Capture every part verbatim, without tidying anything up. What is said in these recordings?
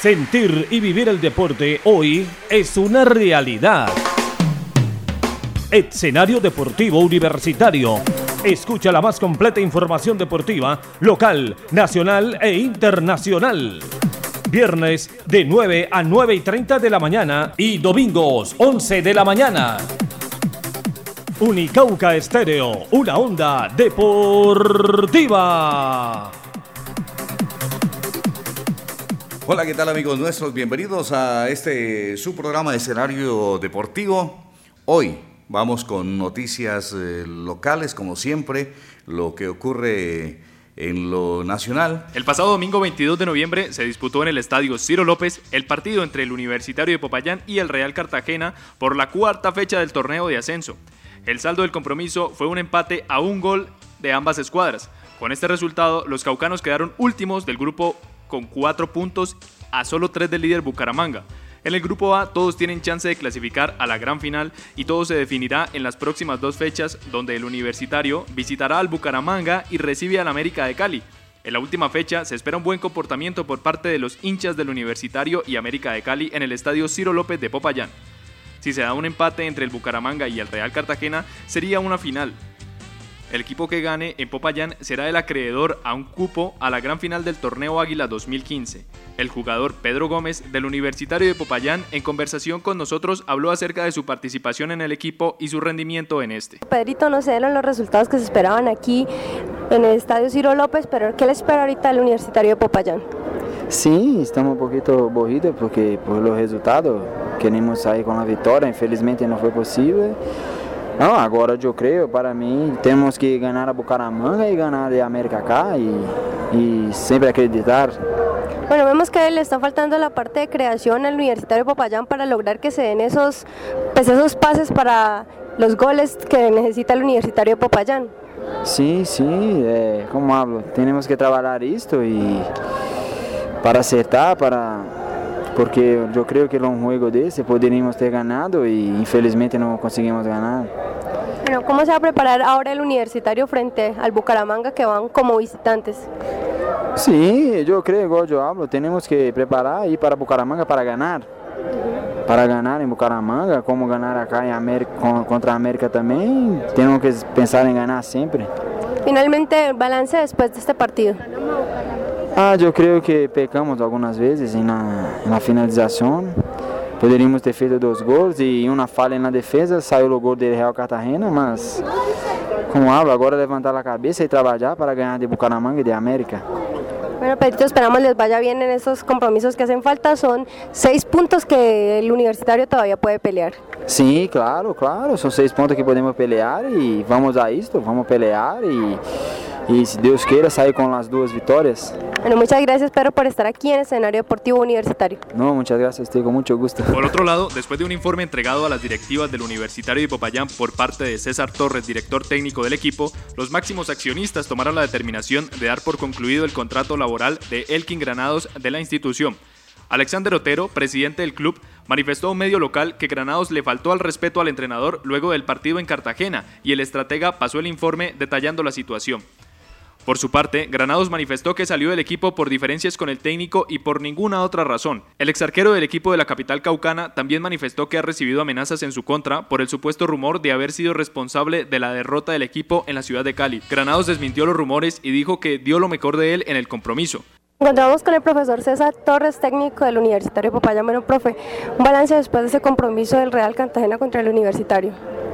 Sentir y vivir el deporte hoy es una realidad. Escenario Deportivo Universitario. Escucha la más completa información deportiva, local, nacional e internacional. Viernes de nueve a nueve y treinta de la mañana y domingos once de la mañana. Unicauca Estéreo, una onda deportiva. Hola, ¿qué tal, amigos nuestros? Bienvenidos a este su programa de Escenario Deportivo. Hoy vamos con noticias eh, locales, como siempre, lo que ocurre en lo nacional. El pasado domingo veintidós de noviembre se disputó en el estadio Ciro López el partido entre el Universitario de Popayán y el Real Cartagena por la cuarta fecha del torneo de ascenso. El saldo del compromiso fue un empate a un gol de ambas escuadras. Con este resultado, los caucanos quedaron últimos del grupo con cuatro puntos a solo tres del líder Bucaramanga. En el grupo A todos tienen chance de clasificar a la gran final y todo se definirá en las próximas dos fechas, donde el Universitario visitará al Bucaramanga y recibe al América de Cali. En la última fecha se espera un buen comportamiento por parte de los hinchas del Universitario y América de Cali en el estadio Ciro López de Popayán. Si se da un empate entre el Bucaramanga y el Real Cartagena, sería una final. El equipo que gane en Popayán será el acreedor a un cupo a la gran final del Torneo Águila dos mil quince. El jugador Pedro Gómez, del Universitario de Popayán, en conversación con nosotros, habló acerca de su participación en el equipo y su rendimiento en este. Pedrito, no se dieron los resultados que se esperaban aquí en el estadio Ciro López, pero ¿qué le espera ahorita al Universitario de Popayán? Sí, estamos un poquito aburridos porque por los resultados queremos salir con la victoria, infelizmente no fue posible. Não, agora eu creio, para mim, temos que ganhar a Bucaramanga e ganhar a América acá e, e sempre acreditar. Bueno, vemos que le está faltando la parte de creación al Universitario de Popayán para lograr que se den esos, pues esos pases para los goles que necesita el Universitario de Popayán. Sim, sim, é, como hablo, temos que trabalhar isto e para acertar, para... porque eu creio que em um jogo desse poderíamos ter ganhado e infelizmente não conseguimos ganhar. Bueno, ¿cómo se va a preparar ahora el Universitario frente al Bucaramanga que van como visitantes? Sim, eu creio, igual eu hablo, temos que preparar e ir para Bucaramanga para ganhar. Para ganhar em Bucaramanga, como ganhar acá em América, contra a América também, temos que pensar em ganhar sempre. Finalmente, el balance después de este partido. Ah, eu creio que pecamos algumas vezes na, na finalização. Poderíamos ter feito dois gols e uma falha na defesa, saiu o gol do Real Cartagena, mas como hablo, agora levantar a cabeça e trabalhar para ganhar de Bucaramanga e de América. Bueno, Pedrito, esperamos les vaya bien en estos compromisos que hacen falta. Son seis puntos que el Universitario todavía puede pelear. Sim, claro, claro, são seis pontos que podemos pelear e vamos a isto, vamos pelear e, e se Deus queira sair com as duas vitórias. Bueno, muchas gracias, Pedro, por estar aquí en el Escenario Deportivo Universitario. No, muchas gracias, estoy con mucho gusto. Por otro lado, después de un informe entregado a las directivas del Universitario de Popayán por parte de César Torres, director técnico del equipo, los máximos accionistas tomaron la determinación de dar por concluido el contrato laboral de Elkin Granados de la institución. Alexander Otero, presidente del club, manifestó a un medio local que Granados le faltó al respeto al entrenador luego del partido en Cartagena y el estratega pasó el informe detallando la situación. Por su parte, Granados manifestó que salió del equipo por diferencias con el técnico y por ninguna otra razón. El exarquero del equipo de la capital caucana también manifestó que ha recibido amenazas en su contra por el supuesto rumor de haber sido responsable de la derrota del equipo en la ciudad de Cali. Granados desmintió los rumores y dijo que dio lo mejor de él en el compromiso. Encontramos con el profesor César Torres, técnico del Universitario de Popayán. Bueno, profe, un balance después de ese compromiso del Real Cartagena contra el Universitario.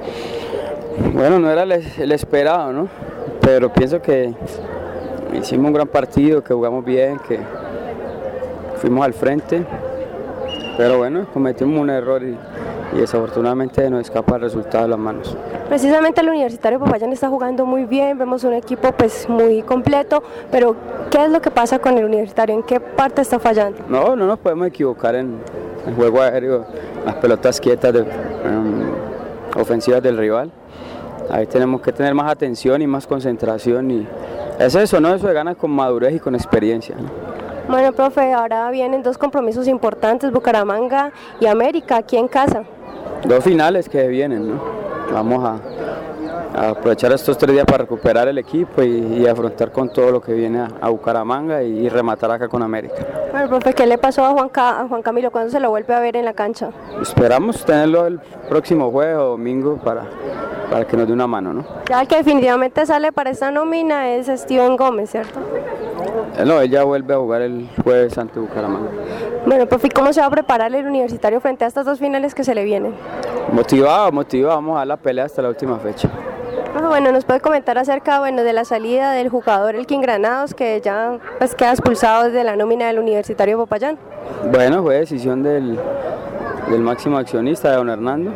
Bueno, no era el, el esperado, ¿no? Pero pienso que hicimos un gran partido, que jugamos bien, que fuimos al frente, pero bueno, cometimos un error y, y desafortunadamente nos escapa el resultado de las manos. Precisamente el Universitario de Popayán está jugando muy bien, vemos un equipo pues muy completo, pero ¿qué es lo que pasa con el Universitario? ¿En qué parte está fallando? No, no nos podemos equivocar en el juego aéreo, las pelotas quietas de, um, ofensivas del rival. Ahí tenemos que tener más atención y más concentración y es eso, ¿no? Eso de ganas con madurez y con experiencia, ¿no? Bueno, profe, ahora vienen dos compromisos importantes, Bucaramanga y América, aquí en casa. Dos finales que vienen, ¿no? Vamos a, a aprovechar estos tres días para recuperar el equipo y, y afrontar con todo lo que viene a, a Bucaramanga y, y rematar acá con América. Bueno, profe, ¿qué le pasó a Juan, Ca- a Juan Camilo? ¿Cuándo se lo vuelve a ver en la cancha? Esperamos tenerlo el próximo jueves o domingo para, para que nos dé una mano, ¿no? Ya el que definitivamente sale para esta nómina es Steven Gómez, ¿cierto? Eh, No, él ya vuelve a jugar el jueves ante Bucaramanga. Bueno, profe, ¿cómo se va a preparar el Universitario frente a estas dos finales que se le vienen? Motivado, motivado, vamos a dar la pelea hasta la última fecha. Profe, bueno, ¿nos puede comentar acerca bueno, de la salida del jugador Elkin Granados, que ya pues, queda expulsado de la nómina del Universitario de Popayán? Bueno, fue decisión del, del máximo accionista, de don Hernando.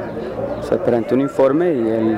Se presentó un informe y él,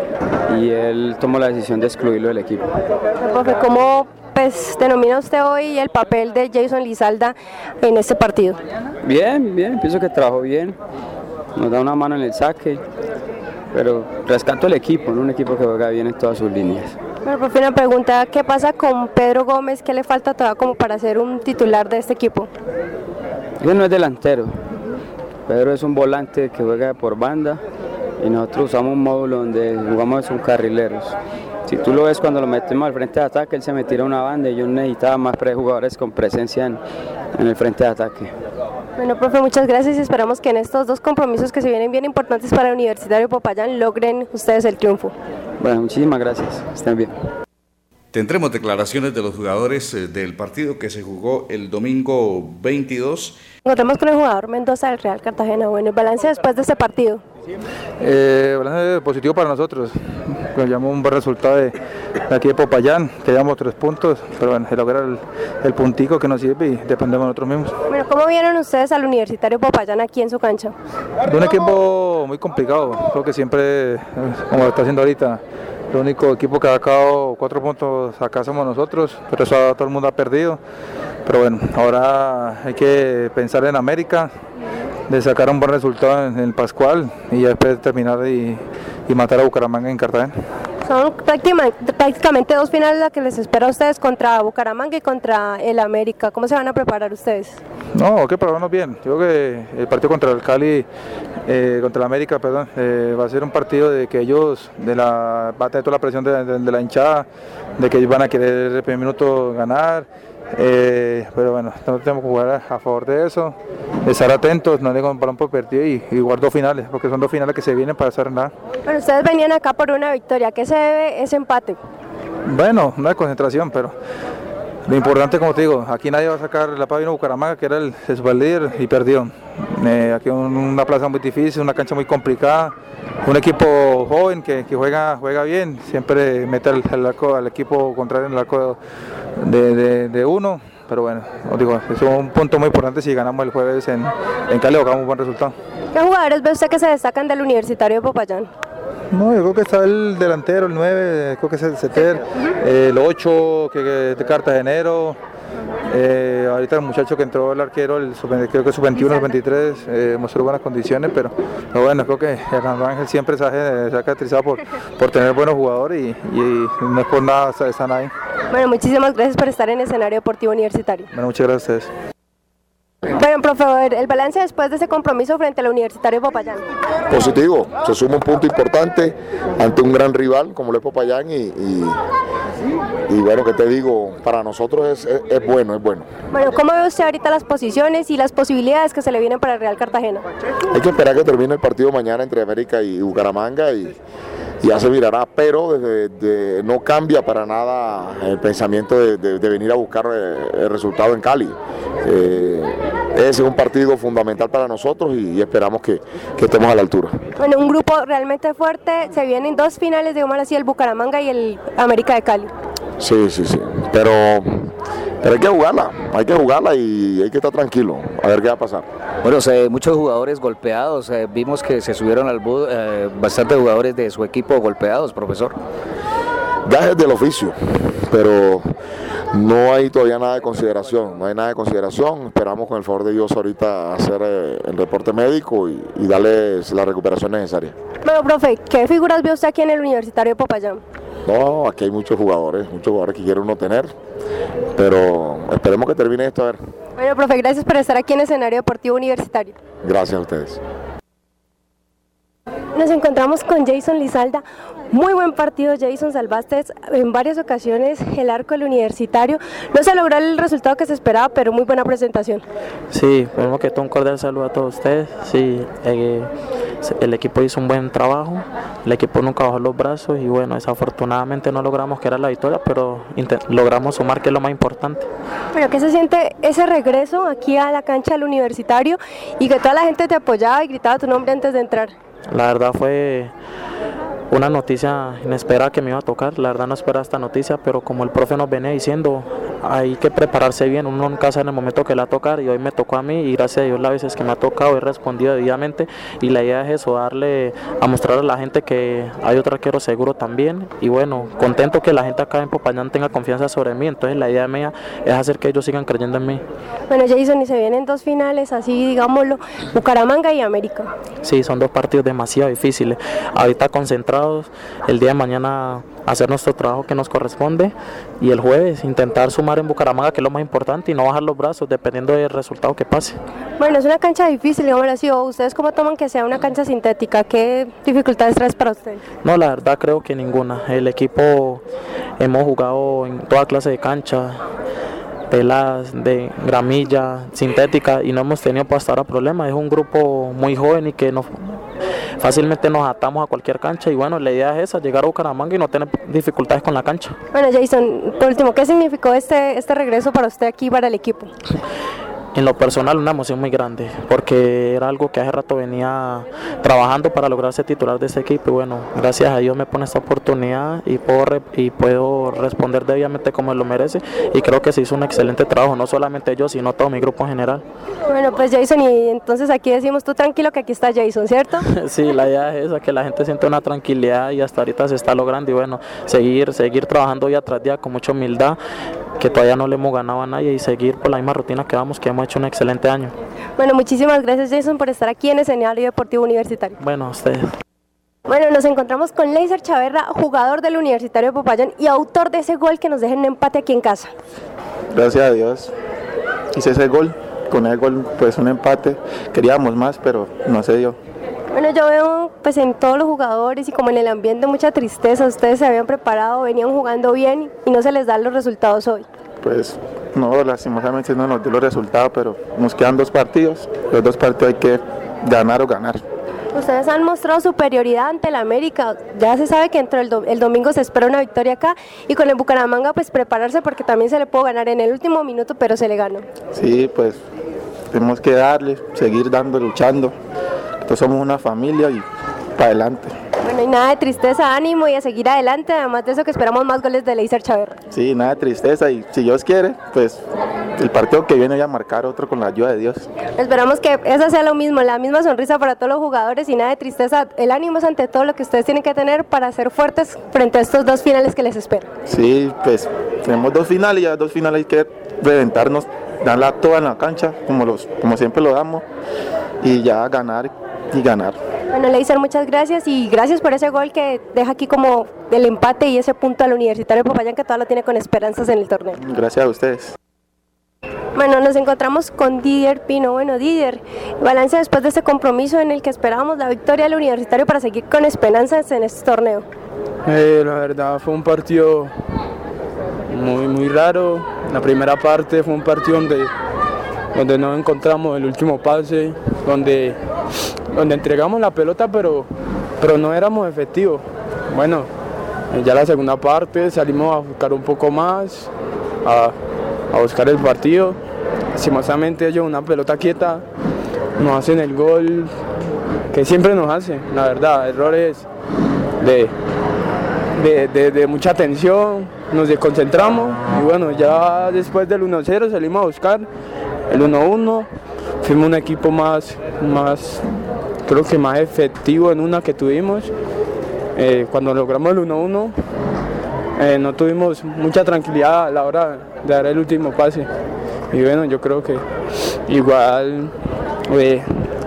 y él tomó la decisión de excluirlo del equipo. Profe, ¿cómo pues, denomina usted hoy el papel de Jason Lizalda en este partido? Bien, bien, pienso que trabajó bien, nos da una mano en el saque, pero rescato el equipo, ¿no? Un equipo que juega bien en todas sus líneas. Bueno, profe, una pregunta, ¿qué pasa con Pedro Gómez? ¿Qué le falta todavía como para ser un titular de este equipo? Él no es delantero, Pedro es un volante que juega por banda y nosotros usamos un módulo donde jugamos son carrileros. Si tú lo ves cuando lo metemos al frente de ataque, él se me tira a una banda y yo necesitaba más jugadores con presencia en, en el frente de ataque. Bueno, profe, muchas gracias y esperamos que en estos dos compromisos que se vienen bien importantes para el Universitario de Popayán logren ustedes el triunfo. Bueno, muchísimas gracias, estén bien. Tendremos declaraciones de los jugadores eh, del partido que se jugó el domingo veintidós. Encontramos con el jugador Mendoza del Real Cartagena. Bueno, el balance después de este partido. Eh, balance positivo para nosotros. Nos llamó un buen resultado de, de aquí de Popayán, que llevamos tres puntos, pero bueno, se logra el, el puntico que nos sirve y dependemos de nosotros mismos. Bueno, ¿cómo vieron ustedes al Universitario de Popayán aquí en su cancha? De un equipo muy complicado, creo que siempre, como lo está haciendo ahorita, el único equipo que ha sacado cuatro puntos acá somos nosotros, pero eso todo el mundo ha perdido. Pero bueno, ahora hay que pensar en América, de sacar un buen resultado en el Pascual y después terminar y, y matar a Bucaramanga en Cartagena. Son prácticamente, prácticamente dos finales las que les espera a ustedes contra Bucaramanga y contra el América. ¿Cómo se van a preparar ustedes? No, hay que prepararnos bien. Yo creo que el partido contra el Cali, eh, contra el América, perdón, eh, va a ser un partido de que ellos, de la, va a tener toda la presión de, de, de la hinchada, de que ellos van a querer el primer minuto ganar. Eh, pero bueno, tenemos que jugar a, a favor de eso, de estar atentos, no le un balón por partido y, y jugar dos finales, porque son dos finales que se vienen para hacer nada. Pero ustedes venían acá por una victoria, ¿a qué se debe ese empate? Bueno, una concentración, pero lo importante, como te digo, aquí nadie va a sacar la pavina Bucaramanga, que era el, el superlíder, y perdió. Eh, aquí un, una plaza muy difícil, una cancha muy complicada, un equipo joven que, que juega, juega bien, siempre mete al, al, arco, al equipo contrario en el arco de, de, de uno, pero bueno, os digo, es un punto muy importante si ganamos el jueves en, en Cali, buscamos un buen resultado. ¿Qué jugadores ve usted que se destacan del Universitario de Popayán? No, yo creo que está el delantero, el nueve, creo que es el Ceter, eh, el ocho, que, que es de cartagenero. Eh, ahorita el muchacho que entró, el arquero, el sub, creo que sub veintiuno, sub veintitrés, eh, mostró buenas condiciones, pero, pero bueno, creo que Hernando Ángel siempre se ha, se ha caracterizado por, por tener buenos jugadores y, y no es por nada están ahí. Bueno, muchísimas gracias por estar en el escenario deportivo universitario. Bueno, muchas gracias a ustedes. Bueno, profe, el balance después de ese compromiso frente al Universitario de Popayán. Positivo, se suma un punto importante ante un gran rival como lo es Popayán y, y, y bueno, que te digo, para nosotros es, es, es bueno, es bueno. Bueno, ¿cómo ve usted ahorita las posiciones y las posibilidades que se le vienen para el Real Cartagena? Hay que esperar que termine el partido mañana entre América y Bucaramanga y y ya se mirará, pero desde, de, no cambia para nada el pensamiento de, de, de venir a buscar el resultado en Cali. Eh, ese es un partido fundamental para nosotros y, y esperamos que, que estemos a la altura. Bueno, un grupo realmente fuerte, se vienen dos finales, digamos así, el Bucaramanga y el América de Cali. Sí, sí, sí, pero, pero hay que jugarla, hay que jugarla y hay que estar tranquilo, a ver qué va a pasar. Bueno, se, muchos jugadores golpeados, eh, vimos que se subieron al bus, eh, bastantes jugadores de su equipo golpeados, profesor. Gajes del oficio, pero no hay todavía nada de consideración, no hay nada de consideración, esperamos con el favor de Dios ahorita hacer eh, el reporte médico y, y darles la recuperación necesaria. Bueno, profe, ¿qué figuras vio usted aquí en el Universitario de Popayán? No, aquí hay muchos jugadores, muchos jugadores que quiere uno tener, pero esperemos que termine esto a ver. Bueno, profe, gracias por estar aquí en el escenario deportivo universitario. Gracias a ustedes. Nos encontramos con Jason Lizalda. Muy buen partido, Jason, salvaste en varias ocasiones el arco del Universitario. No se logró el resultado que se esperaba, pero muy buena presentación. Sí, primero que todo un cordial saludo a todos ustedes. Sí, eh, el equipo hizo un buen trabajo, el equipo nunca bajó los brazos y bueno, desafortunadamente no logramos que era la victoria, pero logramos sumar, que es lo más importante. Pero ¿qué se siente ese regreso aquí a la cancha del Universitario y que toda la gente te apoyaba y gritaba tu nombre antes de entrar? La verdad fue una noticia inesperada que me iba a tocar, la verdad no esperaba esta noticia, pero como el profe nos venía diciendo, hay que prepararse bien, uno nunca sabe en el momento que le va a tocar y hoy me tocó a mí y gracias a Dios las veces que me ha tocado he respondido debidamente y la idea es eso, darle a mostrar a la gente que hay otro arquero seguro también y bueno, contento que la gente acá en Popayán tenga confianza sobre mí, entonces la idea mía es hacer que ellos sigan creyendo en mí. Bueno, Jason, y se vienen dos finales, así digámoslo, Bucaramanga y América. Sí, son dos partidos demasiado difíciles, ahorita concentrados, el día de mañana hacer nuestro trabajo que nos corresponde y el jueves intentar sumar en Bucaramanga, que es lo más importante, y no bajar los brazos dependiendo del resultado que pase. Bueno, es una cancha difícil, digámoslo así. ¿Ustedes cómo toman que sea una cancha sintética? ¿Qué dificultades traes para ustedes? No, la verdad creo que ninguna. El equipo hemos jugado en toda clase de cancha, peladas, de gramilla, sintética, y no hemos tenido hasta ahora problemas. Es un grupo muy joven y que nos, fácilmente nos atamos a cualquier cancha y bueno, la idea es esa, llegar a Bucaramanga y no tener dificultades con la cancha. Bueno, Jason, por último, ¿qué significó este, este regreso para usted aquí, para el equipo? En lo personal una emoción muy grande, porque era algo que hace rato venía trabajando para lograr ser titular de ese equipo y bueno, gracias a Dios me pone esta oportunidad y puedo, re, y puedo responder debidamente como él lo merece y creo que se hizo un excelente trabajo, no solamente yo, sino todo mi grupo en general. Bueno, pues Jason, y entonces aquí decimos tú tranquilo que aquí está Jason, ¿cierto? Sí, la idea es esa, que la gente siente una tranquilidad y hasta ahorita se está logrando y bueno, seguir, seguir trabajando día tras día con mucha humildad, que todavía no le hemos ganado a nadie y seguir por la misma rutina que vamos, que hemos hecho un excelente año. Bueno, muchísimas gracias, Jason, por estar aquí en el escenario deportivo universitario. Bueno, a ustedes. Bueno, nos encontramos con Leiser Chaverra, jugador del Universitario de Popayán y autor de ese gol que nos deja un empate aquí en casa. Gracias a Dios hice ese gol, con ese gol pues un empate, queríamos más pero no se dio. Bueno, yo veo pues en todos los jugadores y como en el ambiente mucha tristeza, ustedes se habían preparado, venían jugando bien y no se les dan los resultados hoy. Pues no, lastimosamente no nos dio los resultados, pero nos quedan dos partidos, los dos partidos hay que ganar o ganar. Ustedes han mostrado superioridad ante el América, ya se sabe que entre el, do el domingo se espera una victoria acá y con el Bucaramanga pues prepararse porque también se le puede ganar en el último minuto, pero se le gana. Sí, pues tenemos que darle, seguir dando, luchando. Entonces somos una familia y para adelante. Bueno, y nada de tristeza, ánimo y a seguir adelante, además de eso que esperamos más goles de Leiser Chaverra. Sí, nada de tristeza y si Dios quiere, pues el partido que viene voy a marcar otro con la ayuda de Dios. Esperamos que eso sea lo mismo, la misma sonrisa para todos los jugadores y nada de tristeza. El ánimo es ante todo lo que ustedes tienen que tener para ser fuertes frente a estos dos finales que les esperan. Sí, pues tenemos dos finales y ya dos finales hay que reventarnos, darla toda en la cancha, como, los, como siempre lo damos, y ya ganar y ganar. Bueno, Leiser, muchas gracias y gracias por ese gol que deja aquí como el empate y ese punto al Universitario de Popayán que todavía lo tiene con esperanzas en el torneo. Gracias a ustedes. Bueno, nos encontramos con Didier Pino. Bueno, Didier, balance después de este compromiso en el que esperábamos la victoria del Universitario para seguir con esperanzas en este torneo. Eh, la verdad fue un partido muy, muy raro. La primera parte fue un partido donde, donde no encontramos el último pase, donde, donde entregamos la pelota pero, pero no éramos efectivos. Bueno, ya la segunda parte salimos a buscar un poco más, a, a buscar el partido. Lastimosamente ellos una pelota quieta nos hacen el gol que siempre nos hacen, la verdad, errores de, de, de, de mucha tensión, nos desconcentramos y bueno, ya después del uno cero salimos a buscar el uno uno, fuimos un equipo más, más, creo que más efectivo en una que tuvimos. Eh, cuando logramos el uno uno eh, no tuvimos mucha tranquilidad a la hora de dar el último pase y bueno, yo creo que igual eh,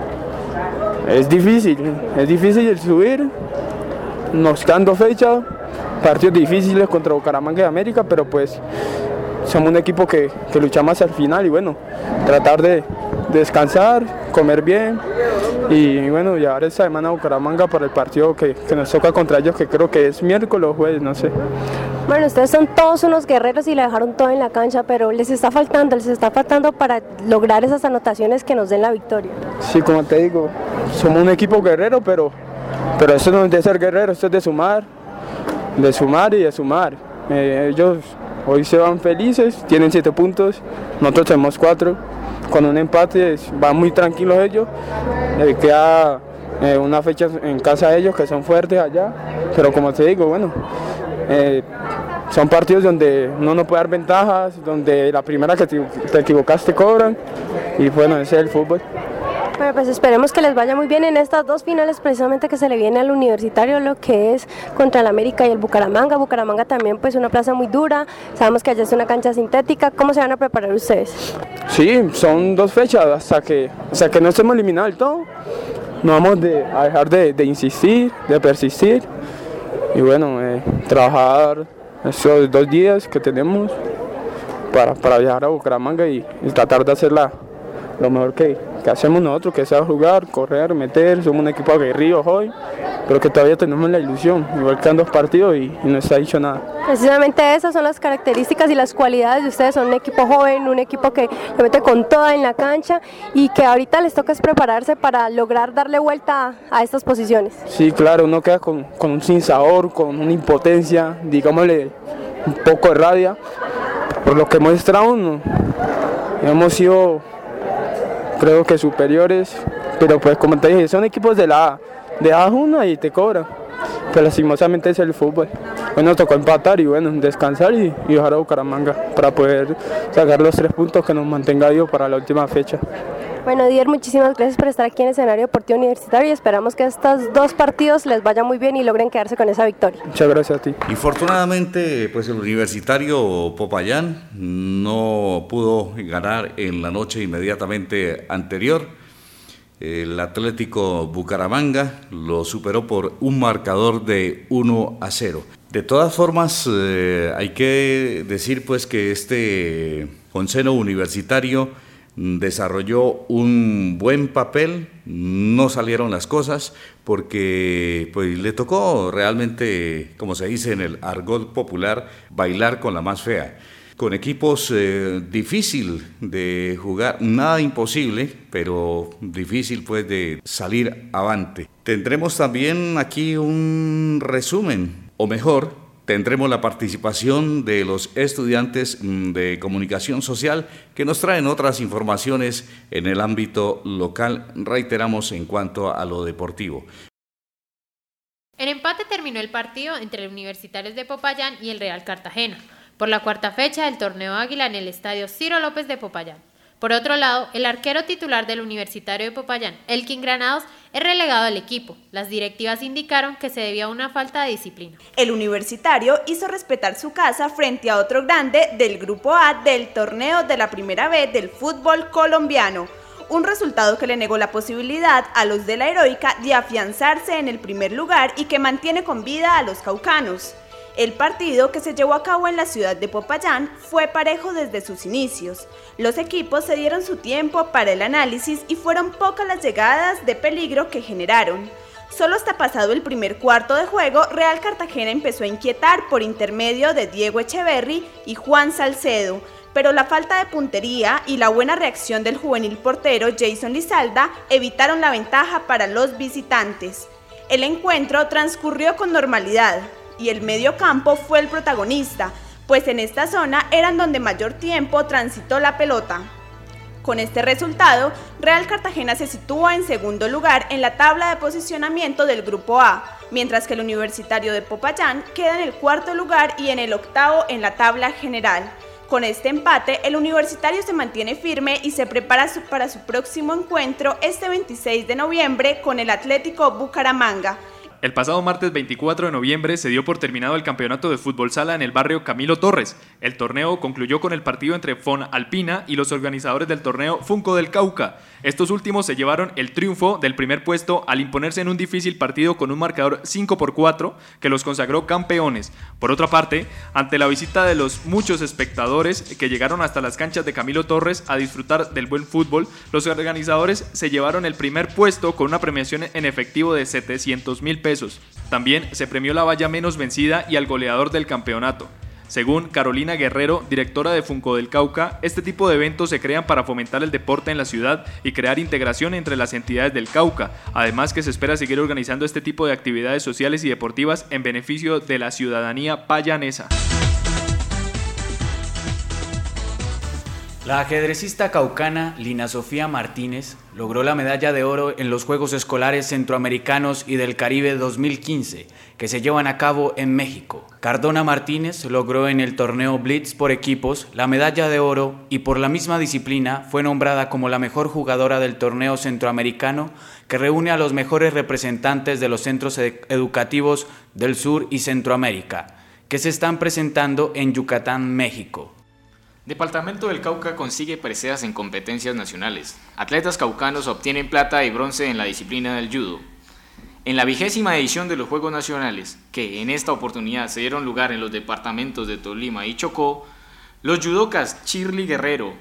es difícil, es difícil subir, nos quedan dos fechas, partidos difíciles contra Bucaramanga y América, pero pues somos un equipo que, que luchamos hasta el final y bueno, tratar de, de descansar, comer bien y bueno, llevar esta semana a Bucaramanga para el partido que, que nos toca contra ellos, que creo que es miércoles o jueves, no sé. Bueno, ustedes son todos unos guerreros y le dejaron todo en la cancha, pero les está faltando, les está faltando para lograr esas anotaciones que nos den la victoria. Sí, como te digo, somos un equipo guerrero, pero, pero esto no es de ser guerrero, esto es de sumar, de sumar y de sumar. Eh, ellos hoy se van felices, tienen siete puntos, nosotros tenemos cuatro, con un empate van muy tranquilos ellos, eh, queda eh, una fecha en casa de ellos que son fuertes allá, pero como te digo, bueno, eh, son partidos donde uno no puede dar ventajas, donde la primera que te, te equivocaste cobran, y bueno, ese es el fútbol. Bueno, pues esperemos que les vaya muy bien en estas dos finales precisamente que se le viene al Universitario, lo que es contra el América y el Bucaramanga. Bucaramanga también pues una plaza muy dura, sabemos que allá es una cancha sintética. ¿Cómo se van a preparar ustedes? Sí, son dos fechas, hasta que, hasta que no estemos eliminados del todo, no vamos de, a dejar de, de insistir, de persistir, y bueno, eh, trabajar estos dos días que tenemos para, para viajar a Bucaramanga y, y tratar de hacerla lo mejor que, que hacemos nosotros, que sea jugar, correr, meter. Somos un equipo aguerrido hoy, pero que todavía tenemos la ilusión, igual quedan dos partidos y, y no está dicho nada. Precisamente esas son las características y las cualidades de ustedes, son un equipo joven, un equipo que le mete con toda en la cancha y que ahorita les toca es prepararse para lograr darle vuelta a, a estas posiciones. Sí, claro, uno queda con, con un sinsabor, con una impotencia, digámosle un poco de rabia, por lo que muestra uno. Hemos sido, creo que superiores, pero pues como te dije, son equipos de la A, de A uno y te cobran, pero lastimosamente es el fútbol. Hoy nos tocó empatar y bueno, descansar y, y bajar a Bucaramanga para poder sacar los tres puntos que nos mantenga vivo para la última fecha. Bueno, Dier, muchísimas gracias por estar aquí en el escenario deportivo universitario y esperamos que estos dos partidos les vaya muy bien y logren quedarse con esa victoria. Muchas gracias a ti. Infortunadamente, pues el Universitario Popayán no pudo ganar en la noche inmediatamente anterior. El Atlético Bucaramanga lo superó por un marcador de uno a cero. De todas formas, eh, hay que decir pues que este onceno universitario desarrolló un buen papel, no salieron las cosas porque pues le tocó realmente, como se dice en el argot popular, bailar con la más fea. Con equipos eh, difícil de jugar, nada imposible, pero difícil pues de salir avante. Tendremos también aquí un resumen, o mejor, tendremos la participación de los estudiantes de comunicación social que nos traen otras informaciones en el ámbito local, reiteramos en cuanto a lo deportivo. En empate terminó el partido entre los Universitarios de Popayán y el Real Cartagena, por la cuarta fecha del Torneo Águila en el estadio Ciro López de Popayán. Por otro lado, el arquero titular del Universitario de Popayán, Elkin Granados, es relegado al equipo. Las directivas indicaron que se debía a una falta de disciplina. El Universitario hizo respetar su casa frente a otro grande del Grupo A del torneo de la Primera B del fútbol colombiano. Un resultado que le negó la posibilidad a los de la Heroica de afianzarse en el primer lugar y que mantiene con vida a los caucanos. El partido, que se llevó a cabo en la ciudad de Popayán, fue parejo desde sus inicios. Los equipos se dieron su tiempo para el análisis y fueron pocas las llegadas de peligro que generaron. Solo hasta pasado el primer cuarto de juego, Real Cartagena empezó a inquietar por intermedio de Diego Echeverry y Juan Salcedo, pero la falta de puntería y la buena reacción del juvenil portero Jason Lizalda evitaron la ventaja para los visitantes. El encuentro transcurrió con normalidad y el medio campo fue el protagonista, pues en esta zona eran donde mayor tiempo transitó la pelota. Con este resultado, Real Cartagena se sitúa en segundo lugar en la tabla de posicionamiento del Grupo A, mientras que el Universitario de Popayán queda en el cuarto lugar y en el octavo en la tabla general. Con este empate, el Universitario se mantiene firme y se prepara para su próximo encuentro este veintiséis de noviembre con el Atlético Bucaramanga. El pasado martes veinticuatro de noviembre se dio por terminado el campeonato de fútbol sala en el barrio Camilo Torres. El torneo concluyó con el partido entre Fon Alpina y los organizadores del torneo Funko del Cauca. Estos últimos se llevaron el triunfo del primer puesto al imponerse en un difícil partido con un marcador cinco por cuatro que los consagró campeones. Por otra parte, ante la visita de los muchos espectadores que llegaron hasta las canchas de Camilo Torres a disfrutar del buen fútbol, los organizadores se llevaron el primer puesto con una premiación en efectivo de setecientos mil pesos. También se premió la valla menos vencida y al goleador del campeonato. Según Carolina Guerrero, directora de Funko del Cauca, este tipo de eventos se crean para fomentar el deporte en la ciudad y crear integración entre las entidades del Cauca, además que se espera seguir organizando este tipo de actividades sociales y deportivas en beneficio de la ciudadanía payanesa. La ajedrecista caucana Lina Sofía Martínez logró la medalla de oro en los Juegos Escolares Centroamericanos y del Caribe dos mil quince, que se llevan a cabo en México. Cardona Martínez logró en el torneo Blitz por equipos la medalla de oro y por la misma disciplina fue nombrada como la mejor jugadora del torneo centroamericano que reúne a los mejores representantes de los centros educativos del sur y Centroamérica, que se están presentando en Yucatán, México. Departamento del Cauca consigue preseas en competencias nacionales. Atletas caucanos obtienen plata y bronce en la disciplina del judo. En la vigésima edición de los Juegos Nacionales, que en esta oportunidad se dieron lugar en los departamentos de Tolima y Chocó, los judocas Shirley Guerrero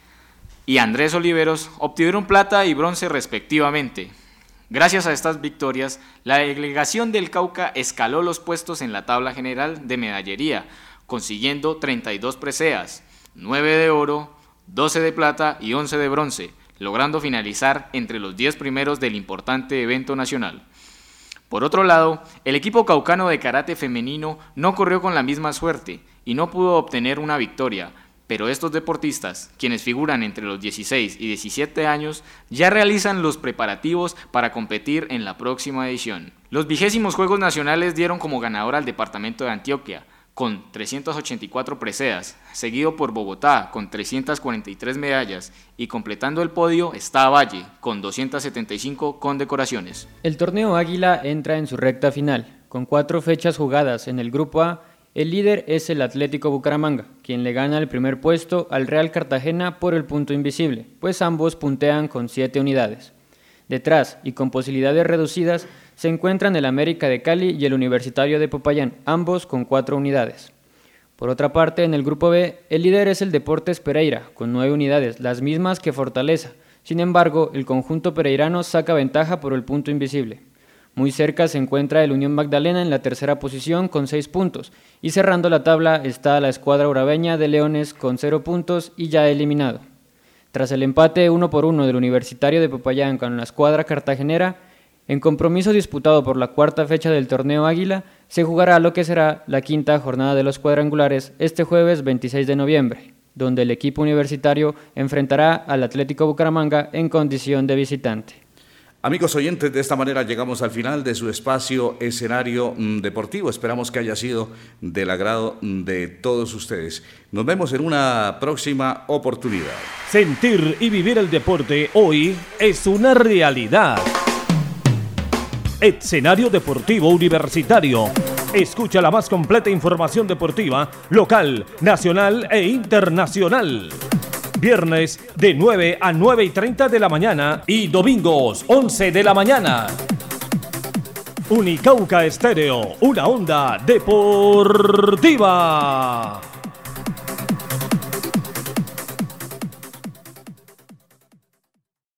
y Andrés Oliveros obtuvieron plata y bronce respectivamente. Gracias a estas victorias, la delegación del Cauca escaló los puestos en la tabla general de medallería, consiguiendo treinta y dos preseas, nueve de oro, doce de plata y once de bronce, logrando finalizar entre los diez primeros del importante evento nacional. Por otro lado, el equipo caucano de karate femenino no corrió con la misma suerte y no pudo obtener una victoria, pero estos deportistas, quienes figuran entre los dieciséis y diecisiete años, ya realizan los preparativos para competir en la próxima edición. Los vigésimos Juegos Nacionales dieron como ganador al departamento de Antioquia, con trescientas ochenta y cuatro preseas, seguido por Bogotá con trescientas cuarenta y tres medallas y completando el podio está Valle con doscientas setenta y cinco condecoraciones. El torneo Águila entra en su recta final. Con cuatro fechas jugadas en el Grupo A, el líder es el Atlético Bucaramanga, quien le gana el primer puesto al Real Cartagena por el punto invisible, pues ambos puntean con siete unidades. Detrás, y con posibilidades reducidas, se encuentran el América de Cali y el Universitario de Popayán, ambos con cuatro unidades. Por otra parte, en el Grupo B, el líder es el Deportes Pereira, con nueve unidades, las mismas que Fortaleza. Sin embargo, el conjunto pereirano saca ventaja por el punto invisible. Muy cerca se encuentra el Unión Magdalena en la tercera posición con seis puntos, y cerrando la tabla está la escuadra urabeña de Leones con cero puntos y ya eliminado. Tras el empate uno por uno del Universitario de Popayán con la escuadra cartagenera, en compromiso disputado por la cuarta fecha del torneo Águila, se jugará lo que será la quinta jornada de los cuadrangulares este jueves veintiséis de noviembre, donde el equipo universitario enfrentará al Atlético Bucaramanga en condición de visitante. Amigos oyentes, de esta manera llegamos al final de su espacio Escenario Deportivo. Esperamos que haya sido del agrado de todos ustedes. Nos vemos en una próxima oportunidad. Sentir y vivir el deporte hoy es una realidad. Escenario Deportivo Universitario. Escucha la más completa información deportiva, local, nacional e internacional. Viernes de nueve a nueve y treinta de la mañana y domingos once de la mañana. Unicauca Estéreo, una onda deportiva.